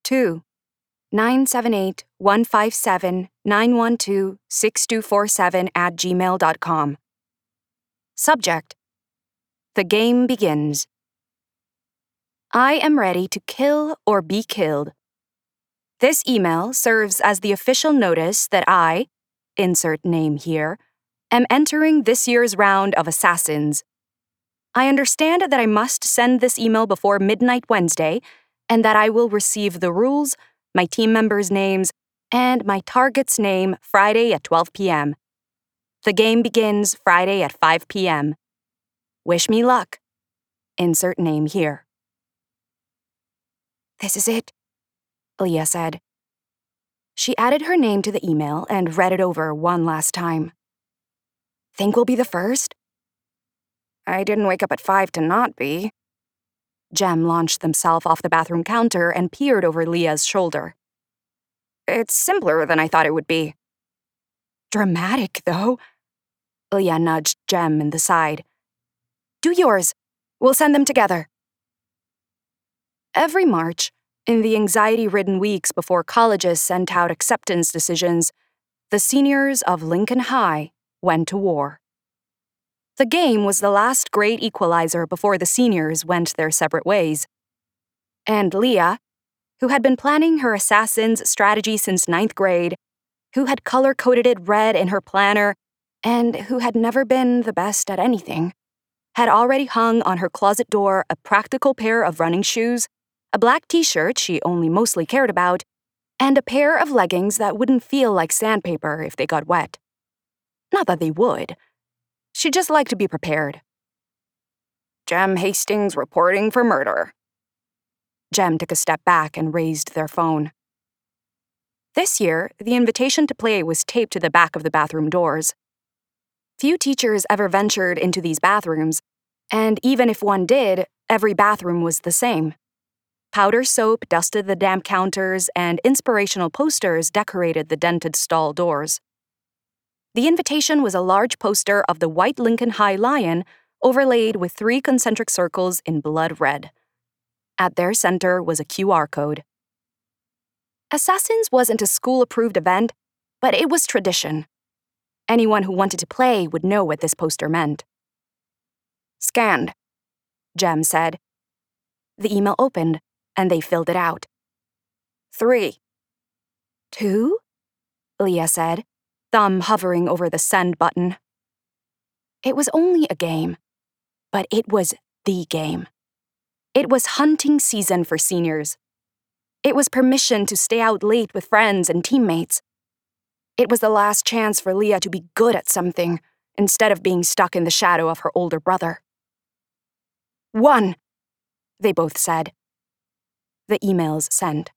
2-978-157-912-6247 Subject: The game begins. I am ready to kill or be killed. This email serves as the official notice that I, insert name here, am entering this year's round of Assassins. I understand that I must send this email before midnight Wednesday, and that I will receive the rules, my team members' names, and my target's name Friday at 12 p.m. The game begins Friday at 5 p.m. Wish me luck. Insert name here. This is it, Leah said. She added her name to the email and read it over one last time. Think we'll be the first? I didn't wake up at 5 to not be. Jem launched themselves off the bathroom counter and peered over Leah's shoulder. It's simpler than I thought it would be. Dramatic, though. Leah nudged Jem in the side. Do yours. We'll send them together. Every March, in the anxiety-ridden weeks before colleges sent out acceptance decisions, the seniors of Lincoln High went to war. The game was the last great equalizer before the seniors went their separate ways. And Leah, who had been planning her Assassin's strategy since 9th grade, who had color-coded it red in her planner, and who had never been the best at anything, had already hung on her closet door a practical pair of running shoes, a black t-shirt she only mostly cared about, and a pair of leggings that wouldn't feel like sandpaper if they got wet. Not that they would. She'd just like to be prepared. Jem Hastings reporting for murder. Jem took a step back and raised their phone. This year, the invitation to play was taped to the back of the bathroom doors. Few teachers ever ventured into these bathrooms, and even if one did, every bathroom was the same. Powder soap dusted the damp counters, and inspirational posters decorated the dented stall doors. The invitation was a large poster of the white Lincoln High lion overlaid with 3 concentric circles in blood red. At their center was a QR code. Assassins wasn't a school-approved event, but it was tradition. Anyone who wanted to play would know what this poster meant. Scanned, Jem said. The email opened, and they filled it out. 3. 2? Leah said, thumb hovering over the send button. It was only a game, but it was the game. It was hunting season for seniors. It was permission to stay out late with friends and teammates. It was the last chance for Leah to be good at something instead of being stuck in the shadow of her older brother. 1, they both said. The emails sent.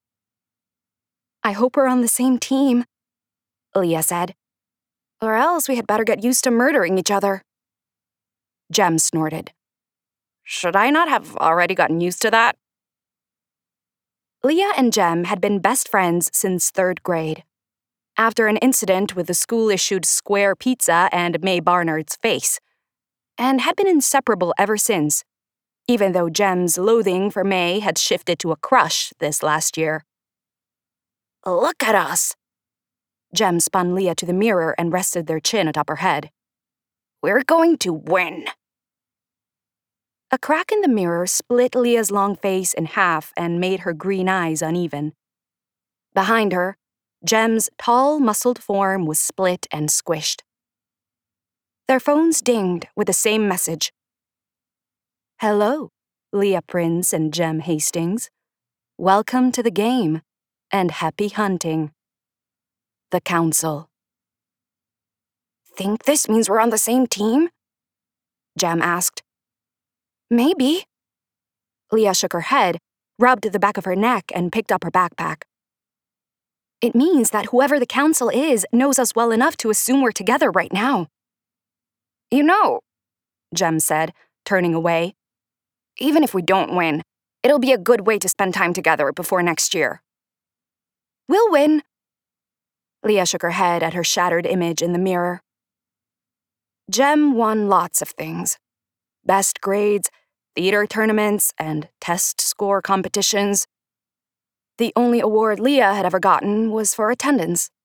I hope we're on the same team, Leah said. Or else we had better get used to murdering each other. Jem snorted. Should I not have already gotten used to that? Leah and Jem had been best friends since 3rd grade. After an incident with the school-issued square pizza and May Barnard's face, and had been inseparable ever since, even though Jem's loathing for May had shifted to a crush this last year. Look at us! Jem spun Leah to the mirror and rested their chin atop her head. We're going to win. A crack in the mirror split Leah's long face in half and made her green eyes uneven. Behind her, Jem's tall, muscled form was split and squished. Their phones dinged with the same message. Hello, Leah Prince and Jem Hastings. Welcome to the game, and happy hunting. The Council. Think this means we're on the same team? Jem asked. Maybe. Leah shook her head, rubbed the back of her neck, and picked up her backpack. It means that whoever the Council is knows us well enough to assume we're together right now. You know, Jem said, turning away, even if we don't win, it'll be a good way to spend time together before next year. We'll win. Leah shook her head at her shattered image in the mirror. Jem won lots of things. Best grades, theater tournaments, and test score competitions. The only award Leah had ever gotten was for attendance.